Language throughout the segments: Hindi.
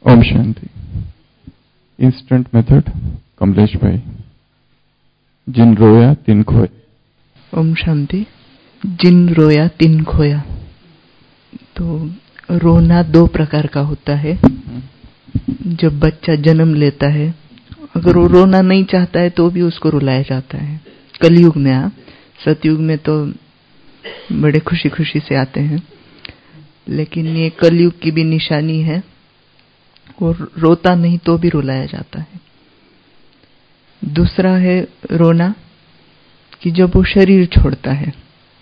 ओम शांति। इंस्टेंट मेथड कमलेश भाई। जिन रोया तिन खोया। ओम शांति। जिन रोया तिन खोया। तो रोना दो प्रकार का होता है। जब बच्चा जन्म लेता है, अगर वो रोना नहीं चाहता है तो भी उसको रुलाया जाता है। कलयुग में, सतयुग में तो बड़े खुशी खुशी से आते हैं, लेकिन ये कलयुग की भी निशानी है। और रोता नहीं तो भी रुलाया जाता है। दूसरा है रोना कि जब वो शरीर छोड़ता है।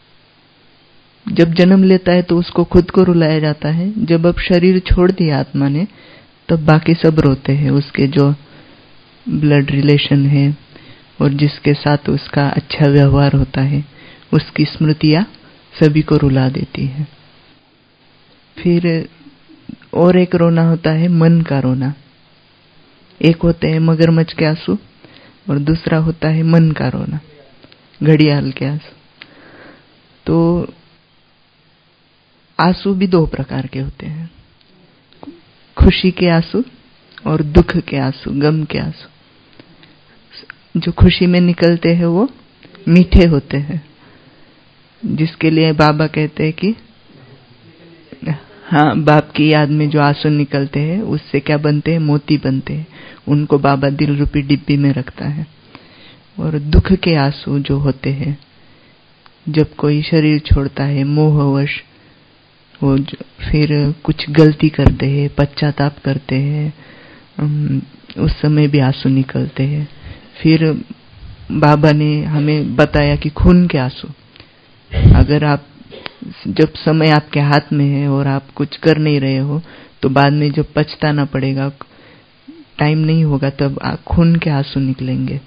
जब जन्म लेता है तो उसको खुद को रुलाया जाता है। जब अब शरीर छोड़ दिया आत्मा ने, तब बाकी सब रोते हैं। उसके जो ब्लड रिलेशन है और जिसके साथ उसका अच्छा व्यवहार होता है, उसकी स्मृतियां सभी को रुला देती है। फिर और एक रोना होता है मन का रोना। एक होते हैं मगरमच्छ के आंसू और दूसरा होता है मन का रोना, घड़ियाल के आंसू। तो आंसू भी दो प्रकार के होते हैं, खुशी के आंसू और दुख के आंसू, गम के आंसू। जो खुशी में निकलते हैं वो मीठे होते हैं, जिसके लिए बाबा कहते हैं कि हाँ, बाप की याद में जो आंसू निकलते हैं उससे क्या बनते हैं, मोती बनते हैं। उनको बाबा दिल रूपी डिब्बी में रखता है। और दुख के आंसू जो होते हैं, जब कोई शरीर छोड़ता है मोहवश, वो फिर कुछ गलती करते हैं, पश्चाताप करते हैं, उस समय भी आंसू निकलते हैं। फिर बाबा ने हमें बताया कि खून के आंसू, अगर आप जब समय आपके हाथ में है और आप कुछ कर नहीं रहे हो, तो बाद में जब पछताना पड़ेगा, टाइम नहीं होगा, तब खून के आंसू निकलेंगे।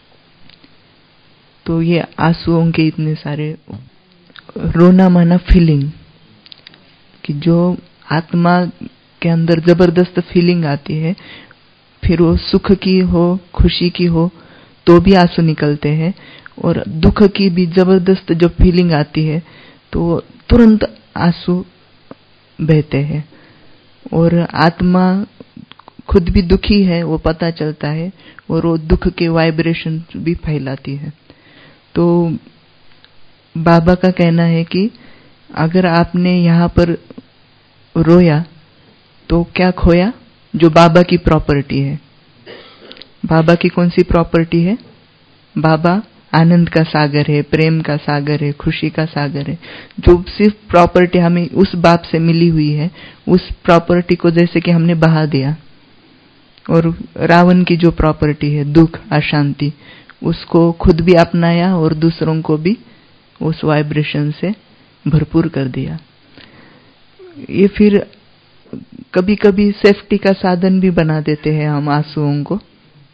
तो ये आंसुओं के इतने सारे। रोना माना फीलिंग, कि जो आत्मा के अंदर जबरदस्त फीलिंग आती है, फिर वो सुख की हो, खुशी की हो, तो भी आंसू निकलते हैं। और दुख की भी जबरदस्त जब फीलिंग आती है तो तुरंत आंसू बहते हैं। और आत्मा खुद भी दुखी है, वो पता चलता है, और वो दुख के वाइब्रेशन भी फैलाती है। तो बाबा का कहना है कि अगर आपने यहाँ पर रोया तो क्या खोया, जो बाबा की प्रॉपर्टी है। बाबा की कौन सी प्रॉपर्टी है? बाबा आनंद का सागर है, प्रेम का सागर है, खुशी का सागर है। जो सिर्फ प्रॉपर्टी हमें उस बाप से मिली हुई है, उस प्रॉपर्टी को जैसे कि हमने बहा दिया। और रावण की जो प्रॉपर्टी है दुख, अशांति, उसको खुद भी अपनाया और दूसरों को भी उस वाइब्रेशन से भरपूर कर दिया। ये फिर कभी कभी सेफ्टी का साधन भी बना देते हैं हम आंसुओं को।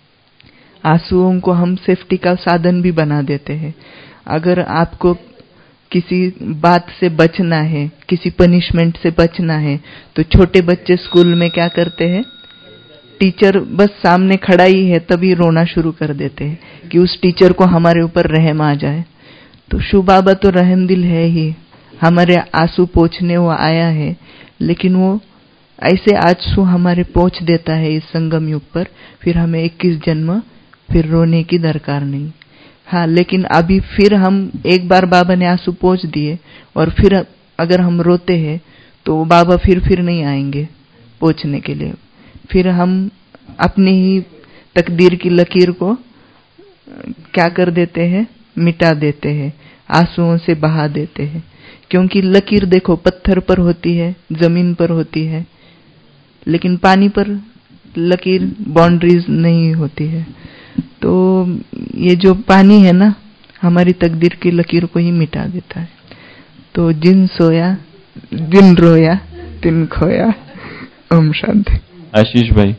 आंसुओं को हम सेफ्टी का साधन भी बना देते हैं। अगर आपको किसी बात से बचना है, किसी पनिशमेंट से बचना है, तो छोटे बच्चे स्कूल में क्या करते हैं, टीचर बस सामने खड़ा ही है तभी रोना शुरू कर देते हैं कि उस टीचर को हमारे ऊपर रहम आ जाए। तो शिव बाबा तो रहम दिल है ही, हमारे आंसू पोंछने वो आया है, लेकिन वो ऐसे आंसू हमारे पोंछ देता है इस संगम युग पर। फिर हमें 21 जन्म फिर रोने की दरकार नहीं। हाँ, लेकिन अभी फिर हम एक बार बाबा ने आंसू पोंछ दिए और फिर अगर हम रोते हैं तो बाबा फिर नहीं आएंगे पोंछने के लिए। फिर हम अपनी ही तकदीर की लकीर को क्या कर देते हैं, मिटा देते हैं, आंसुओं से बहा देते हैं। क्योंकि लकीर देखो पत्थर पर होती है, जमीन पर होती है, लेकिन पानी पर लकीर बाउंड्रीज नहीं होती है। तो ये जो पानी है ना, हमारी तकदीर की लकीर को ही मिटा देता है। तो जिन सोया जिन रोया तिन खोया। ओम शांति। आशीष भाई।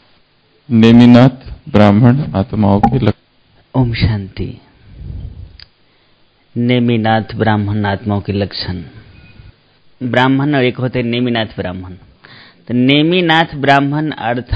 नेमिनाथ ब्राह्मण आत्माओं के लक्षण। ओम शांति। नेमिनाथ ब्राह्मण आत्माओं के लक्षण। ब्राह्मण और एक होते हैं नेमिनाथ ब्राह्मण। तो नेमिनाथ ब्राह्मण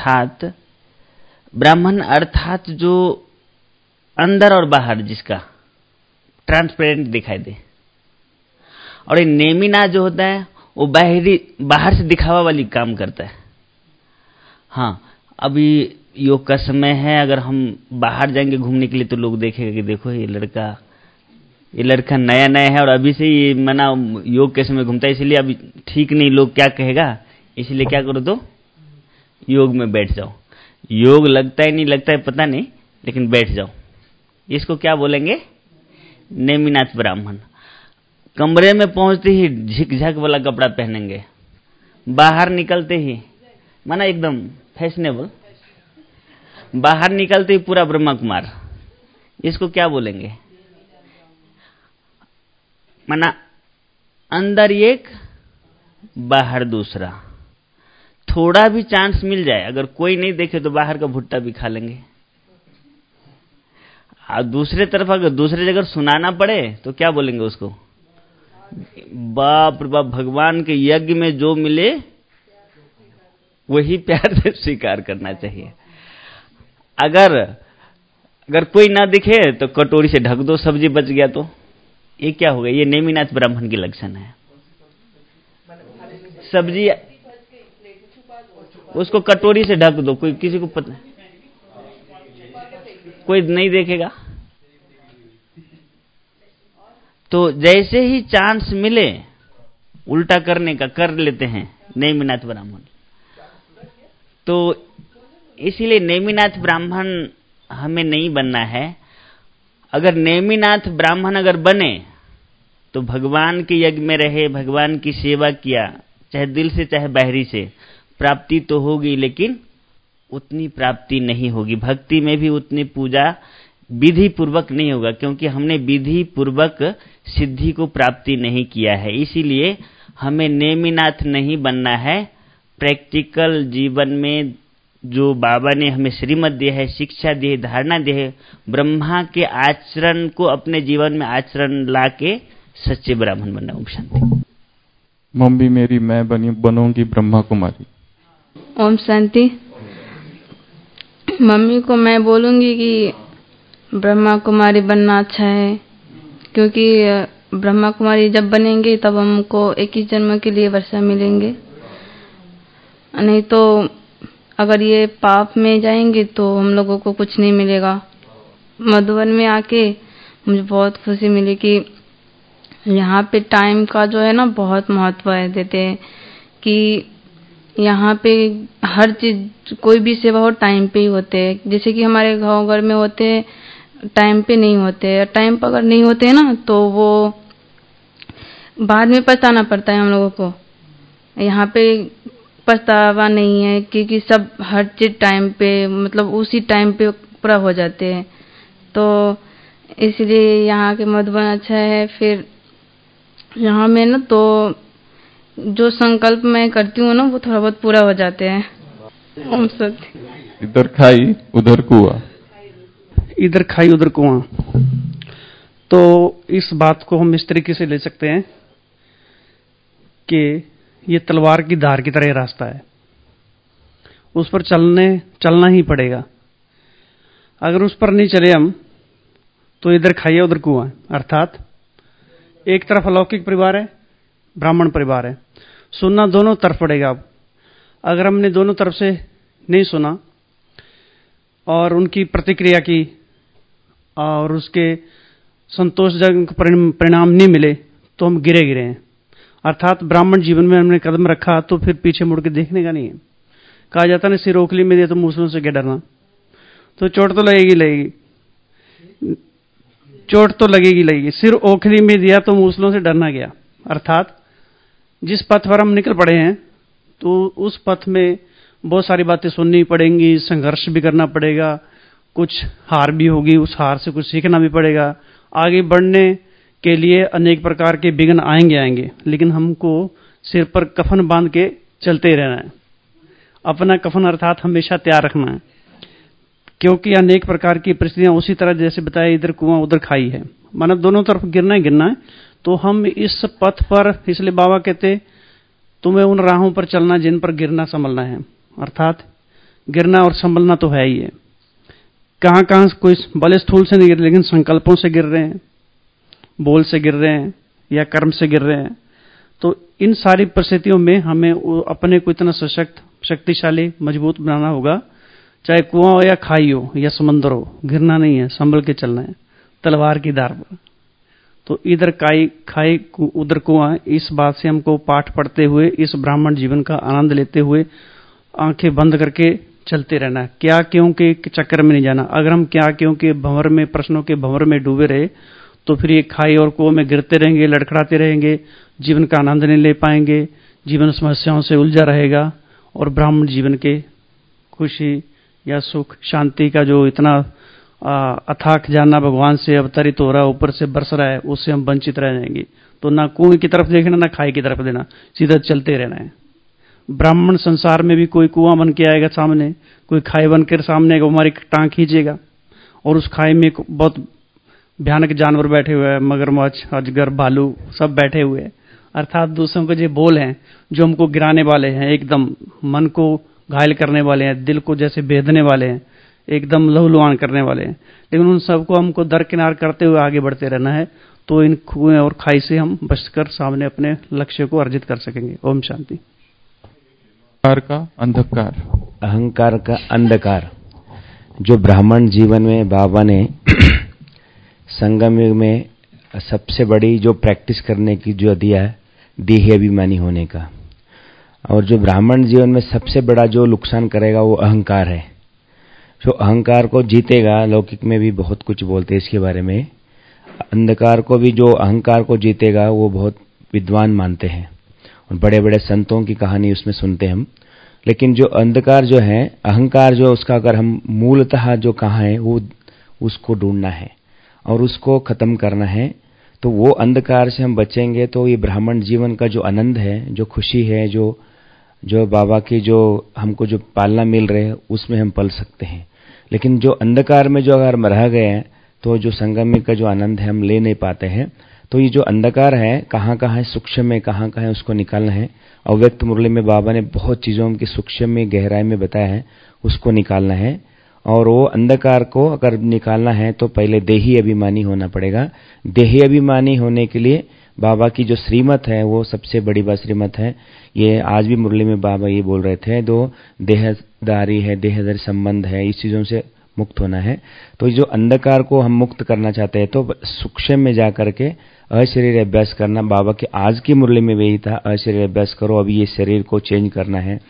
अर्थात जो अंदर और बाहर जिसका ट्रांसपेरेंट दिखाई दे। और ये नेमिनाथ जो होता है वो बाहर से दिखावा वाली काम करता है। हाँ, अभी योग का समय है, अगर हम बाहर जाएंगे घूमने के लिए तो लोग देखेगा कि देखो ये लड़का नया नया है और अभी से ये मना योग के समय घूमता है, इसलिए अभी ठीक नहीं, लोग क्या कहेगा, इसलिए क्या करो तो योग में बैठ जाओ। योग लगता है नहीं लगता है पता नहीं, लेकिन बैठ जाओ। इसको क्या बोलेंगे? नेमिनाथ ब्राह्मण। कमरे में पहुंचते ही झिकझक वाला कपड़ा पहनेंगे, बाहर निकलते ही माना एकदम फैशनेबल, बाहर निकलते ही पूरा ब्रह्मा कुमार। इसको क्या बोलेंगे? माना अंदर एक बाहर दूसरा। थोड़ा भी चांस मिल जाए, अगर कोई नहीं देखे तो बाहर का भुट्टा भी खा लेंगे। और दूसरे तरफ अगर दूसरे जगह सुनाना पड़े तो क्या बोलेंगे उसको? बाप रे बाप, भगवान के यज्ञ में जो मिले वही प्यार से स्वीकार करना चाहिए। अगर कोई ना दिखे तो कटोरी से ढक दो, सब्जी बच गया तो ये क्या होगा? ये नेमिनाथ ब्राह्मण के लक्षण है। सब्जी उसको कटोरी से ढक दो, कोई किसी को पता, कोई नहीं देखेगा। तो जैसे ही चांस मिले उल्टा करने का कर लेते हैं नेमिनाथ ब्राह्मण। तो इसीलिए नेमिनाथ ब्राह्मण हमें नहीं बनना है। अगर नेमिनाथ ब्राह्मण अगर बने तो भगवान के यज्ञ में रहे, भगवान की सेवा किया, चाहे दिल से चाहे बाहरी से, प्राप्ति तो होगी, लेकिन उतनी प्राप्ति नहीं होगी। भक्ति में भी उतनी पूजा विधि पूर्वक नहीं होगा, क्योंकि हमने विधि पूर्वक सिद्धि को प्राप्ति नहीं किया है। इसीलिए हमें नेमिनाथ नहीं बनना है। प्रैक्टिकल जीवन में जो बाबा ने हमें श्रीमत दी है, शिक्षा दी है, धारणा दी है, ब्रह्मा के आचरण को अपने जीवन में आचरण लाके सच्चे ब्राह्मण बनना। ओम शांति। मम्मी मेरी मैं बनूंगी ब्रह्मा कुमारी। ओम शांति। मम्मी को मैं बोलूंगी कि ब्रह्मा कुमारी बनना अच्छा है, क्योंकि ब्रह्मा कुमारी जब बनेंगे तब हमको 21 जन्म के लिए वर्षा मिलेंगे। नहीं तो अगर ये पाप में जाएंगे तो हम लोगों को कुछ नहीं मिलेगा। मधुबन में आके मुझे बहुत खुशी मिली कि यहाँ पे टाइम का जो है ना बहुत महत्व है, देते हैं कि यहाँ पे हर चीज कोई भी सेवा हो टाइम पे ही होते हैं। जैसे कि हमारे गाँव घर में होते हैं टाइम पे नहीं होते, टाइम पर अगर नहीं होते हैं ना तो वो बाद में पछताना पड़ता है हम लोगों को। यहाँ पे पछतावा नहीं है, क्योंकि सब हर चीज टाइम पे मतलब उसी टाइम पे पूरा हो जाते हैं। तो इसलिए यहाँ के मधुबन अच्छा है। फिर यहाँ में ना तो जो संकल्प मैं करती हूँ ना वो थोड़ा बहुत पूरा हो जाते हैं। ओम सत्य। इधर खाई उधर कुआं, इधर खाई उधर कुआं। तो इस बात को हम इस तरीके से ले सकते हैं कि ये तलवार की धार की तरह रास्ता है, उस पर चलना ही पड़ेगा। अगर उस पर नहीं चले हम तो इधर खाइए उधर कुआं। अर्थात एक तरफ अलौकिक परिवार है, ब्राह्मण परिवार है, सुनना दोनों तरफ पड़ेगा। अब अगर हमने दोनों तरफ से नहीं सुना और उनकी प्रतिक्रिया की और उसके संतोषजनक परिणाम नहीं मिले तो हम गिरे हैं। अर्थात ब्राह्मण जीवन में हमने कदम रखा तो फिर पीछे मुड़ के देखने का नहीं है। कहा जाता है ना, सिर ओखली में दिया तो मूसलों से क्या डरना। तो चोट तो लगेगी, चोट तो लगेगी। सिर ओखली में दिया तो मूसलों से डरना गया। अर्थात जिस पथ पर हम निकल पड़े हैं तो उस पथ में बहुत सारी बातें सुननी पड़ेंगी, संघर्ष भी करना पड़ेगा, कुछ हार भी होगी, उस हार से कुछ सीखना भी पड़ेगा। आगे बढ़ने के लिए अनेक प्रकार के विघ्न आएंगे, लेकिन हमको सिर पर कफन बांध के चलते रहना है। अपना कफन अर्थात हमेशा तैयार रखना है, क्योंकि अनेक प्रकार की परिस्थितियां उसी तरह जैसे बताया इधर कुआं उधर खाई है, माना दोनों तरफ गिरना है। तो हम इस पथ पर, इसलिए बाबा कहते तुम्हें उन राहों पर चलना जिन पर गिरना संभलना है। अर्थात गिरना और संभलना तो है ही है। कहां कोई बल स्थूल से नहीं गिर, लेकिन संकल्पों से गिर रहे हैं, बोल से गिर रहे हैं या कर्म से गिर रहे हैं। तो इन सारी परिस्थितियों में हमें अपने को इतना सशक्त शक्तिशाली मजबूत बनाना होगा, चाहे कुआं हो या खाई हो या समंदर हो, गिरना नहीं है, संभल के चलना है तलवार की धार पर। तो इधर खाई उधर कुआं, इस बात से हमको पाठ पढ़ते हुए इस ब्राह्मण जीवन का आनंद लेते हुए आंखें बंद करके चलते रहना है। क्या क्यों के चक्कर में नहीं जाना। अगर हम क्या क्यों के भंवर में, प्रश्नों के भंवर में डूबे रहे तो फिर ये खाई और कुओं में गिरते रहेंगे, लड़खड़ाते रहेंगे, जीवन का आनंद नहीं ले पाएंगे, जीवन समस्याओं से उलझा रहेगा और ब्राह्मण जीवन के खुशी या सुख शांति का जो इतना अथाक जानना भगवान से अवतरित हो रहा है, ऊपर से बरस रहा है, उससे हम वंचित रह जाएंगे। तो ना कुएं की तरफ देखना, ना खाई की तरफ देना, सीधा चलते रहना है। ब्राह्मण संसार में भी कोई कुआं बन के आएगा सामने, कोई खाई बन कर सामने आएगा, हमारी टांग खींचेगा और उस खाई में बहुत भयानक जानवर बैठे हुए हैं, मगरमच्छ, अजगर, भालू सब बैठे हुए हैं। अर्थात दूसरों के जो बोल हैं जो हमको गिराने वाले हैं, एकदम मन को घायल करने वाले हैं, दिल को जैसे बेधने वाले हैं, एकदम लहूलुहान करने वाले हैं, लेकिन उन सबको हमको दरकिनार करते हुए आगे बढ़ते रहना है। तो इन कुएं और खाई से हम बचकर सामने अपने लक्ष्य को अर्जित कर सकेंगे। ओम शांति। अहंकार का अंधकार, अहंकार का अंधकार जो ब्राह्मण जीवन में बाबा ने संगम युग में सबसे बड़ी जो प्रैक्टिस करने की जो दिया है, देही अभिमानी होने का। और जो ब्राह्मण जीवन में सबसे बड़ा जो नुकसान करेगा वो अहंकार है। जो अहंकार को जीतेगा, लौकिक में भी बहुत कुछ बोलते हैं इसके बारे में, अंधकार को भी जो अहंकार को जीतेगा वो बहुत विद्वान मानते हैं और बड़े बड़े संतों की कहानी उसमें सुनते हैं हम। लेकिन जो अंधकार जो है, अहंकार जो उसका अगर हम मूलतः जो कहाँ है वो उसको ढूंढना है और उसको खत्म करना है, तो वो अंधकार से हम बचेंगे तो ये ब्राह्मण जीवन का जो आनंद है, जो खुशी है, जो बाबा की जो हमको जो पालना मिल रहे है उसमें हम पल सकते हैं। लेकिन जो अंधकार में जो अगर हम रह गए हैं तो जो संगम का जो आनंद है हम ले नहीं पाते हैं। तो ये जो अंधकार है कहाँ कहाँ है, सूक्ष्म में कहाँ कहाँ है, उसको निकालना है। अव्यक्त मुरली में बाबा ने बहुत चीज़ों की सूक्ष्म में गहराई में बताया है, उसको निकालना है। और वो अंधकार को अगर निकालना है तो पहले देही अभिमानी होना पड़ेगा। देही अभिमानी होने के लिए बाबा की जो श्रीमत है वो सबसे बड़ी बात श्रीमत है। ये आज भी मुरली में बाबा ये बोल रहे थे, दो देहदारी है, देहदारी संबंध है, इस चीज़ों से मुक्त होना है। तो जो अंधकार को हम मुक्त करना चाहते हैं तो सूक्ष्म में जा करके अशरीर अभ्यास करना। बाबा के आज की मुरली में वही था, अशरीर अभ्यास करो, अभी ये शरीर को चेंज करना है।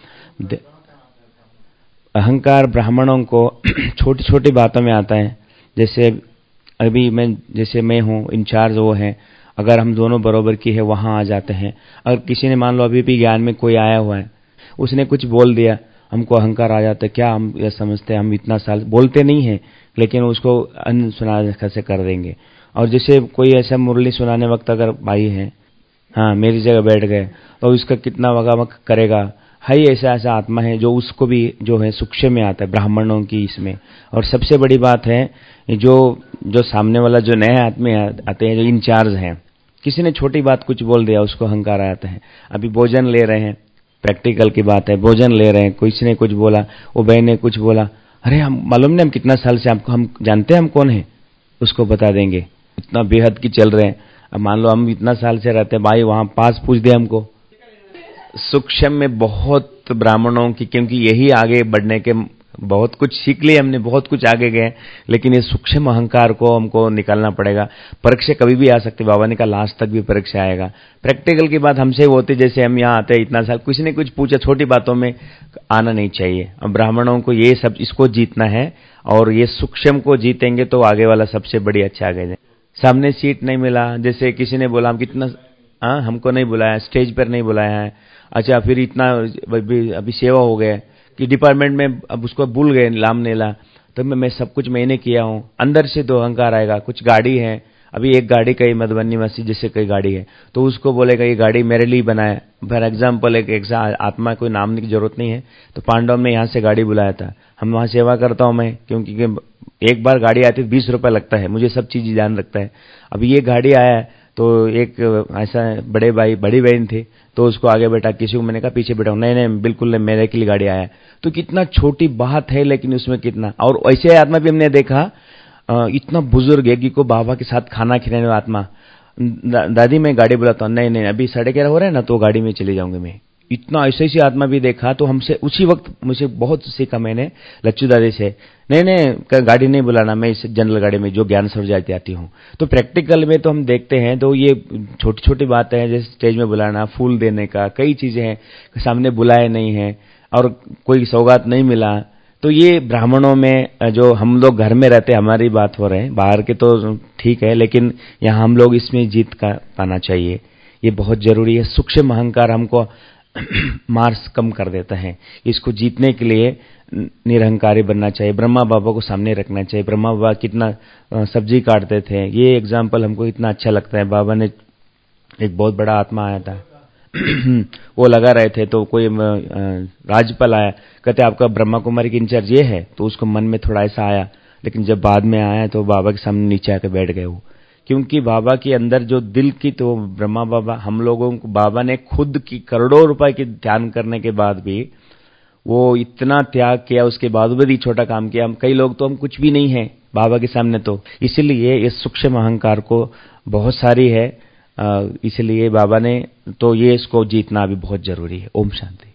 अहंकार ब्राह्मणों को छोटी छोटी बातों में आता है। जैसे अभी मैं हूँ, इंचार्ज वो है, अगर हम दोनों बराबर की है वहाँ आ जाते हैं। अगर किसी ने मान लो अभी भी ज्ञान में कोई आया हुआ है, उसने कुछ बोल दिया, हमको अहंकार आ जाता है। क्या हम यह समझते हैं हम इतना साल बोलते नहीं हैं, लेकिन उसको अनसुना कैसे कर देंगे। और जैसे कोई ऐसा मुरली सुनाने वक्त अगर भाई है, हाँ मेरी जगह बैठ गए, तो उसका कितना वगावक करेगा। है ऐसा ऐसा आत्मा है जो उसको भी जो है सूक्ष्म में आता है ब्राह्मणों की इसमें। और सबसे बड़ी बात है जो सामने वाला जो नए आत्मे आते हैं, जो इंचार्ज हैं, किसी ने छोटी बात कुछ बोल दिया उसको अहंकार आता है। अभी भोजन ले रहे हैं, प्रैक्टिकल की बात है, भोजन ले रहे हैं, किसी ने कुछ बोला, वो बहन ने कुछ बोला, अरे हम मालूम नहीं हम कितना साल से आपको हम जानते हैं हम कौन है, उसको बता देंगे। इतना बेहद की चल रहे हैं। अब मान लो हम इतना साल से रहते हैं, भाई वहां पास पूछ दिया हमको। सूक्ष्म में बहुत ब्राह्मणों की, क्योंकि यही आगे बढ़ने के बहुत कुछ सीख लिए हमने, बहुत कुछ आगे गए, लेकिन ये सूक्ष्म अहंकार को हमको निकालना पड़ेगा। परीक्षा कभी भी आ सकती, बाबा ने कहा लास्ट तक भी परीक्षा आएगा। प्रैक्टिकल की बात हमसे होती, जैसे हम यहाँ आते हैं इतना साल, किसी ने कुछ पूछा, छोटी बातों में आना नहीं चाहिए। अब ब्राह्मणों को ये सब इसको जीतना है और ये सूक्ष्म को जीतेंगे तो आगे वाला सबसे बड़ी अच्छा आगे जाए। सामने सीट नहीं मिला, जैसे किसी ने बोला हम कितना हमको नहीं बुलाया, स्टेज पर नहीं बुलाया है, अच्छा फिर इतना अभी सेवा हो गया कि डिपार्टमेंट में अब उसको भूल गए लाम नेला, तो मैं सब कुछ मैंने किया हूँ। अंदर से तो अहंकार आएगा। कुछ गाड़ी है, अभी एक गाड़ी कहीं मधुबनी मस्जिद जैसे कई गाड़ी है, तो उसको बोलेगा ये गाड़ी मेरे लिए बनाया। फॉर एग्जाम्पल एक आत्मा कोई नाम की जरूरत नहीं है, तो पांडव ने यहाँ से गाड़ी बुलाया था, हम वहाँ सेवा करता हूँ मैं, क्योंकि एक बार गाड़ी आती है 20 रुपये लगता है, मुझे सब चीज़ ध्यान रखता है। अभी ये गाड़ी आया तो एक ऐसा बड़े भाई बड़ी बहन थी, तो उसको आगे बैठा, किसी को मैंने कहा पीछे बैठा, नहीं बिल्कुल नहीं, मेरे के लिए गाड़ी आया। तो कितना छोटी बात है, लेकिन उसमें कितना। और ऐसे आत्मा भी हमने देखा, इतना बुजुर्ग है को बाबा के साथ खाना खिलाने वाला आत्मा, दादी मैं गाड़ी बुलाता हूँ, नहीं अभी 11:30 हो रहा है ना, तो गाड़ी में चले जाऊंगे मैं। इतना ऐसी आत्मा भी देखा तो हमसे उसी वक्त मुझे बहुत सीखा मैंने लच्चू दादी से, नहीं गाड़ी नहीं बुलाना, मैं इस जनरल गाड़ी में जो ज्ञान सरोवर जाती आती हूँ। तो प्रैक्टिकल में तो हम देखते हैं तो ये छोटी छोटी बातें हैं, जैसे स्टेज में बुलाना, फूल देने का, कई चीजें हैं, सामने बुलाए नहीं है और कोई सौगात नहीं मिला। तो ये ब्राह्मणों में जो हम लोग घर में रहते हमारी बात हो रहे हैं, बाहर के तो ठीक है, लेकिन यहाँ हम लोग इसमें जीत का पाना चाहिए, ये बहुत जरूरी है। सूक्ष्म अहंकार हमको मार्क्स कम कर देता है, इसको जीतने के लिए निरहंकारी बनना चाहिए, ब्रह्मा बाबा को सामने रखना चाहिए। ब्रह्मा बाबा कितना सब्जी काटते थे, ये एग्जाम्पल हमको इतना अच्छा लगता है। बाबा ने एक बहुत बड़ा आत्मा आया था वो लगा रहे थे तो कोई राज्यपाल आया, कहते आपका ब्रह्मा कुमारी की इंचार्ज ये है, तो उसको मन में थोड़ा ऐसा आया, लेकिन जब बाद में आया तो बाबा के सामने नीचे आके बैठ गए वो, क्योंकि बाबा के अंदर जो दिल की, तो ब्रह्मा बाबा हम लोगों को, बाबा ने खुद की करोड़ों रुपए की ध्यान करने के बाद भी वो इतना त्याग किया, उसके बाद भी छोटा काम किया। हम कई लोग तो हम कुछ भी नहीं है बाबा के सामने, तो इसलिए इस सूक्ष्म अहंकार को बहुत सारी है, इसलिए बाबा ने तो ये इसको जीतना भी बहुत जरूरी है। ओम शांति।